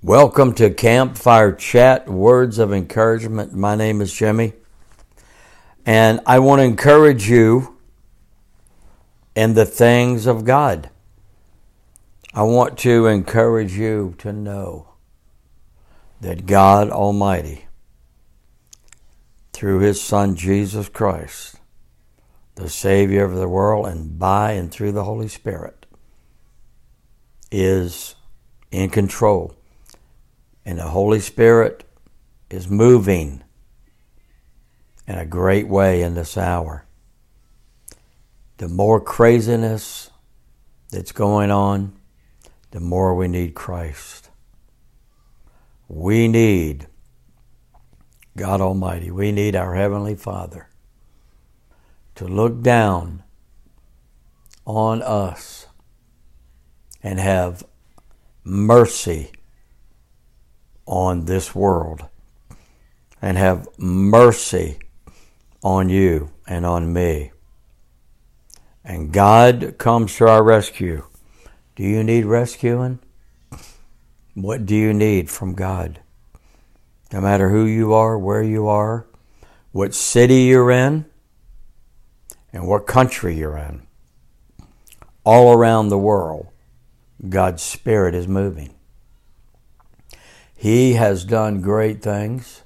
Welcome to Campfire Chat, Words of Encouragement. My name is Jimmy, and I want to encourage you in the things of God. I want to encourage you to know that God Almighty, through His Son Jesus Christ, the Savior of the world, and by and through the Holy Spirit, is in control. And the Holy Spirit is moving in a great way in this hour. The more craziness that's going on, the more we need Christ. We need God Almighty. We need our Heavenly Father to look down on us and have mercy on this world and have mercy on you and on me. And God comes to our rescue. Do you need rescuing? What do you need from God? No matter who you are, where you are, what city you're in, and what country you're in, all around the world, God's Spirit is moving. He has done great things.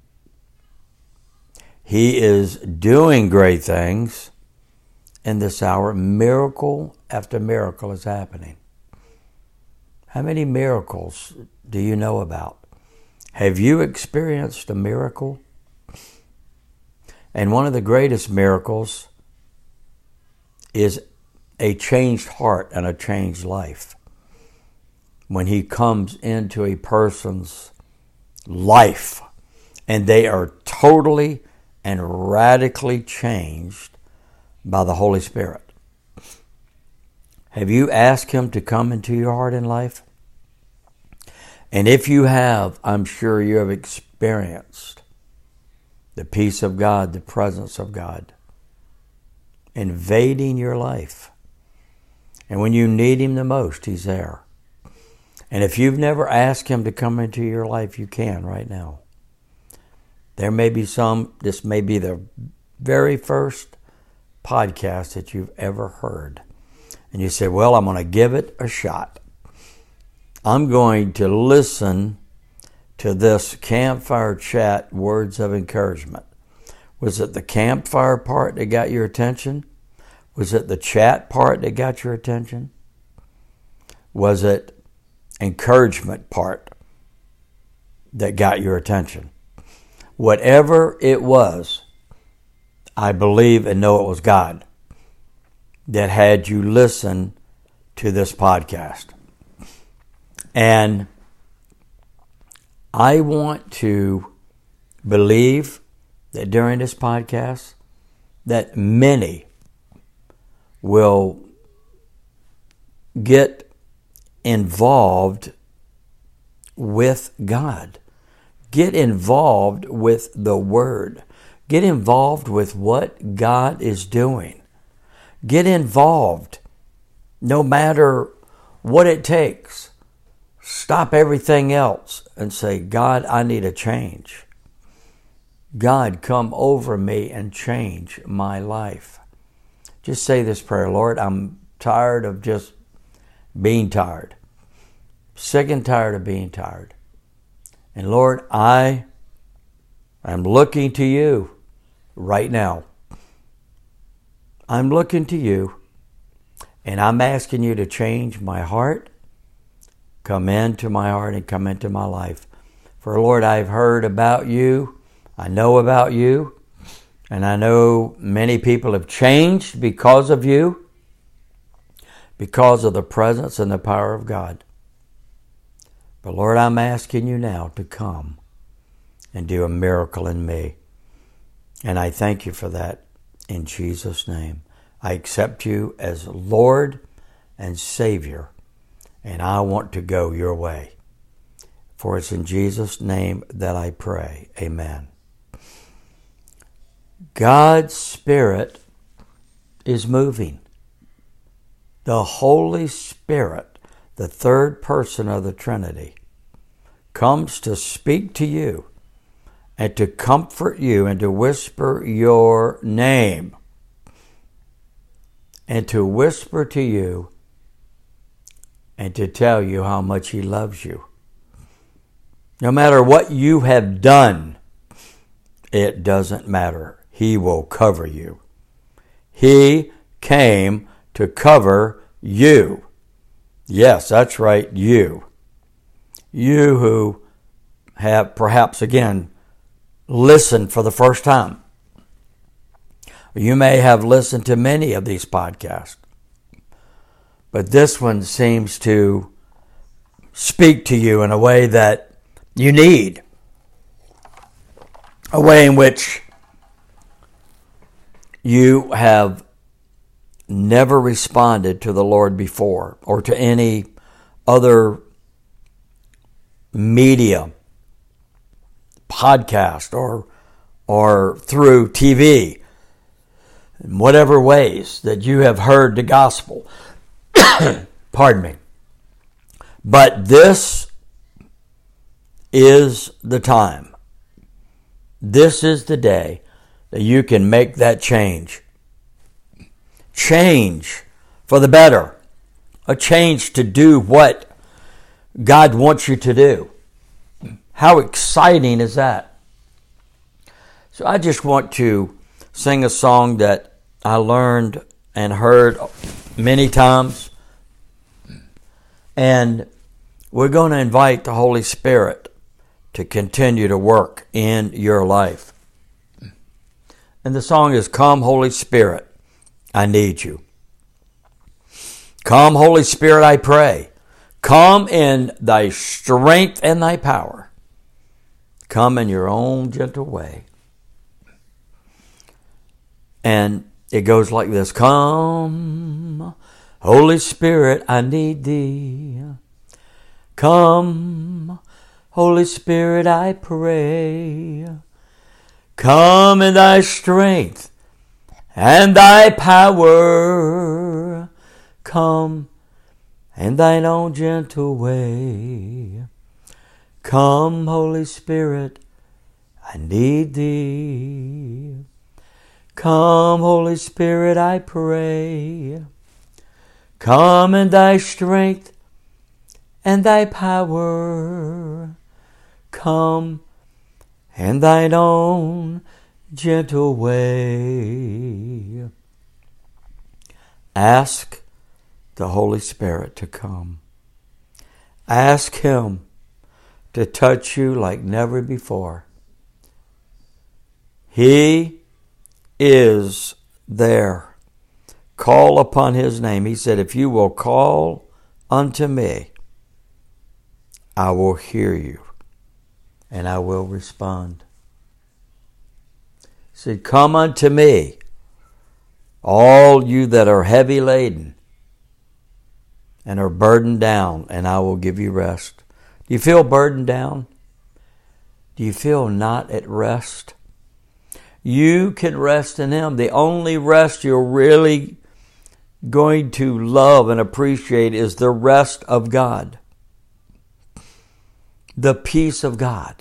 He is doing great things in this hour. Miracle after miracle is happening. How many miracles do you know about? Have you experienced a miracle? And one of the greatest miracles is a changed heart and a changed life. When He comes into a person's life and they are totally and radically changed by the Holy Spirit. Have you asked Him to come into your heart and life? And if you have, I'm sure you have experienced the peace of God, the presence of God invading your life. And when you need Him the most, He's there. And if you've never asked Him to come into your life, you can right now. There may be this may be the very first podcast that you've ever heard. And you say, well, I'm going to give it a shot. I'm going to listen to this Campfire Chat, Words of Encouragement. Was it the campfire part that got your attention? Was it the chat part that got your attention? Was it encouragement part that got your attention? Whatever it was, I believe and know it was God that had you listen to this podcast. And I want to believe that during this podcast that many will get involved with God. Get involved with the Word. Get involved with what God is doing. Get involved no matter what it takes. Stop everything else and say, God, I need a change. God, come over me and change my life. Just say this prayer, Lord, I'm tired of just being tired. Sick and tired of being tired. And Lord, I am looking to You right now. I'm looking to You, and I'm asking You to change my heart, come into my heart and come into my life. For Lord, I've heard about You, I know about You, and I know many people have changed because of You, because of the presence and the power of God. But Lord, I'm asking You now to come and do a miracle in me. And I thank You for that in Jesus' name. I accept You as Lord and Savior, and I want to go Your way. For it's in Jesus' name that I pray. Amen. God's Spirit is moving. The Holy Spirit, the third person of the Trinity, comes to speak to you and to comfort you and to whisper your name and to whisper to you and to tell you how much He loves you. No matter what you have done, it doesn't matter. He will cover you. He came to cover you. Yes, that's right, you. You who have perhaps, again, listened for the first time. You may have listened to many of these podcasts, but this one seems to speak to you in a way that you need. A way in which you have never responded to the Lord before or to any other media, podcast, or through TV, in whatever ways that you have heard the gospel. Pardon me. But this is the time. This is the day that you can make that change. Change for the better. A change to do what God wants you to do. How exciting is that? So I just want to sing a song that I learned and heard many times. And we're going to invite the Holy Spirit to continue to work in your life. And the song is, Come, Holy Spirit, I need you. Come, Holy Spirit, I pray. Come in thy strength and thy power. Come in your own gentle way. And it goes like this. Come, Holy Spirit, I need thee. Come, Holy Spirit, I pray. Come in thy strength and thy power. Come in thine own gentle way. Come, Holy Spirit, I need thee. Come, Holy Spirit, I pray. Come in thy strength and thy power. Come in thine own gentle way. Ask the Holy Spirit to come. Ask Him to touch you like never before. He is there. Call upon His name. He said, if you will call unto me, I will hear you and I will respond. He said, come unto me, all you that are heavy laden and are burdened down, and I will give you rest. Do you feel burdened down? Do you feel not at rest? You can rest in Him. The only rest you're really going to love and appreciate is the rest of God. The peace of God.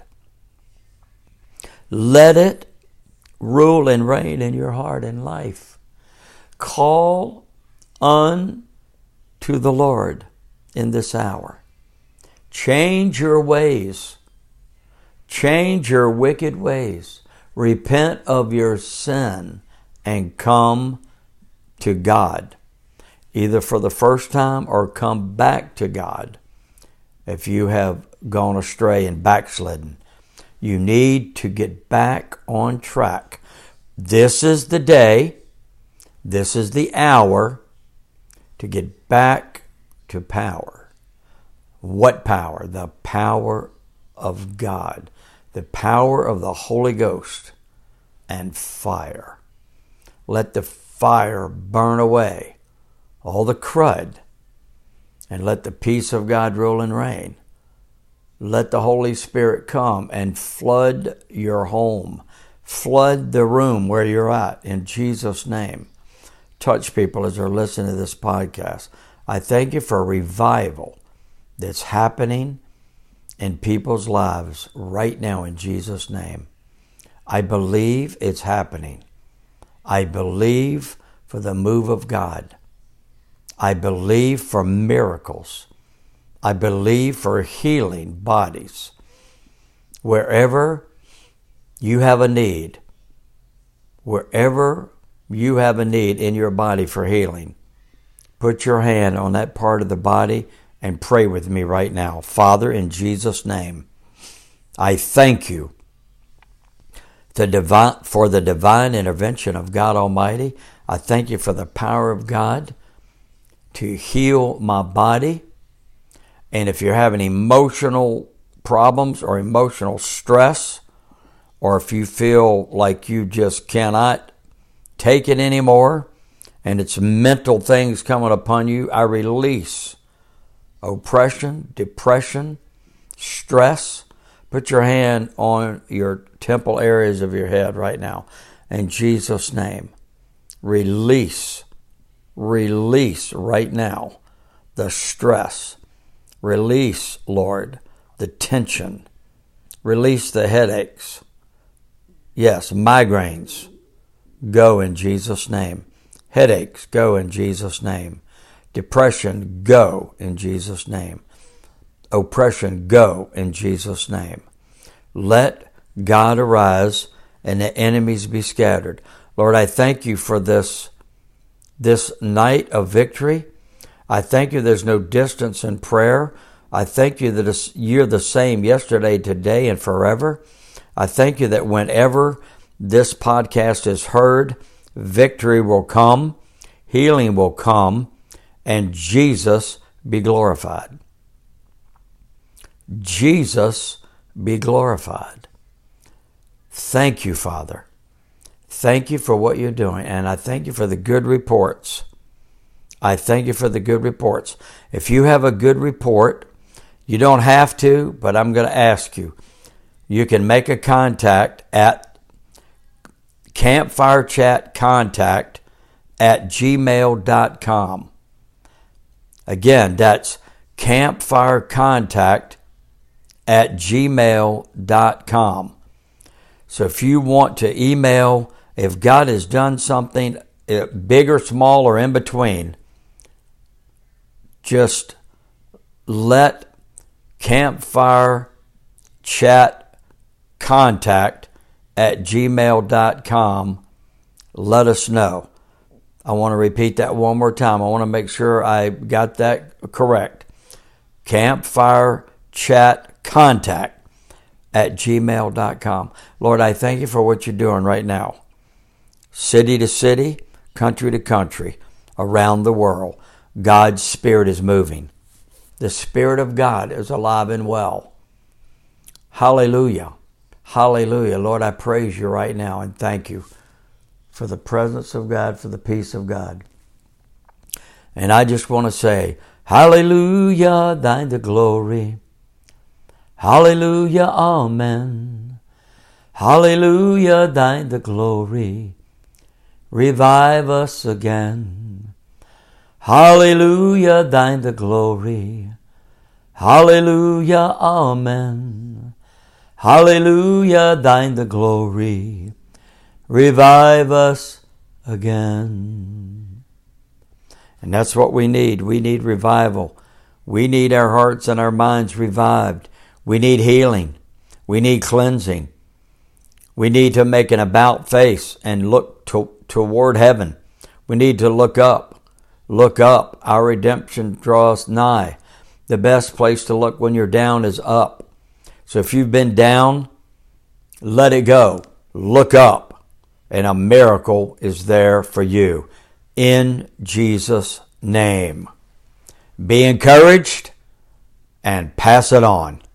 Let it rule and reign in your heart and life. Call unto the Lord in this hour. Change your ways. Change your wicked ways. Repent of your sin and come to God, either for the first time or come back to God if you have gone astray and backslidden. You need to get back on track. This is the day, this is the hour to get back to power. What power? The power of God. The power of the Holy Ghost and fire. Let the fire burn away all the crud and let the peace of God rule and reign. Let the Holy Spirit come and flood your home. Flood the room where you're at in Jesus' name. Touch people as they're listening to this podcast. I thank you for revival that's happening in people's lives right now in Jesus' name. I believe it's happening. I believe for the move of God. I believe for miracles. I believe for healing bodies. Wherever you have a need, wherever you have a need in your body for healing, put your hand on that part of the body and pray with me right now. Father, in Jesus' name, I thank you for the divine intervention of God Almighty. I thank you for the power of God to heal my body. And if you're having emotional problems or emotional stress, or if you feel like you just cannot take it anymore and it's mental things coming upon you, I release oppression, depression, stress. Put your hand on your temple areas of your head right now. In Jesus' name, release right now the stress. Release, Lord, the tension. Release the headaches. Yes, migraines. Go in Jesus' name. Headaches, go in Jesus' name. Depression, go in Jesus' name. Oppression, go in Jesus' name. Let God arise and the enemies be scattered. Lord, I thank you for this night of victory. I thank you there's no distance in prayer. I thank you that you're the same yesterday, today, and forever. I thank you that whenever this podcast is heard, victory will come, healing will come, and Jesus be glorified. Jesus be glorified. Thank you, Father. Thank you for what you're doing, and I thank you for the good reports. I thank you for the good reports. If you have a good report, you don't have to, but I'm going to ask you. You can make a contact at campfirechatcontact@gmail.com. Again, that's campfirecontact@gmail.com. So if you want to email, if God has done something big or small or in between, just let campfirechatcontact@gmail.com let us know. I want to repeat that one more time. I want to make sure I got that correct. campfirechatcontact@gmail.com. Lord, I thank you for what you're doing right now. City to city, country to country, around the world, God's Spirit is moving. The Spirit of God is alive and well. Hallelujah. Hallelujah. Lord, I praise you right now and thank you for the presence of God, for the peace of God. And I just want to say, hallelujah, thine the glory. Hallelujah, amen. Hallelujah, thine the glory. Revive us again. Hallelujah, thine the glory. Hallelujah, amen. Hallelujah, thine the glory. Revive us again. And that's what we need. We need revival. We need our hearts and our minds revived. We need healing. We need cleansing. We need to make an about face and look toward heaven. We need to look up. Look up. Our redemption draws nigh. The best place to look when you're down is up. So if you've been down, let it go. Look up. And a miracle is there for you. In Jesus' name. Be encouraged and pass it on.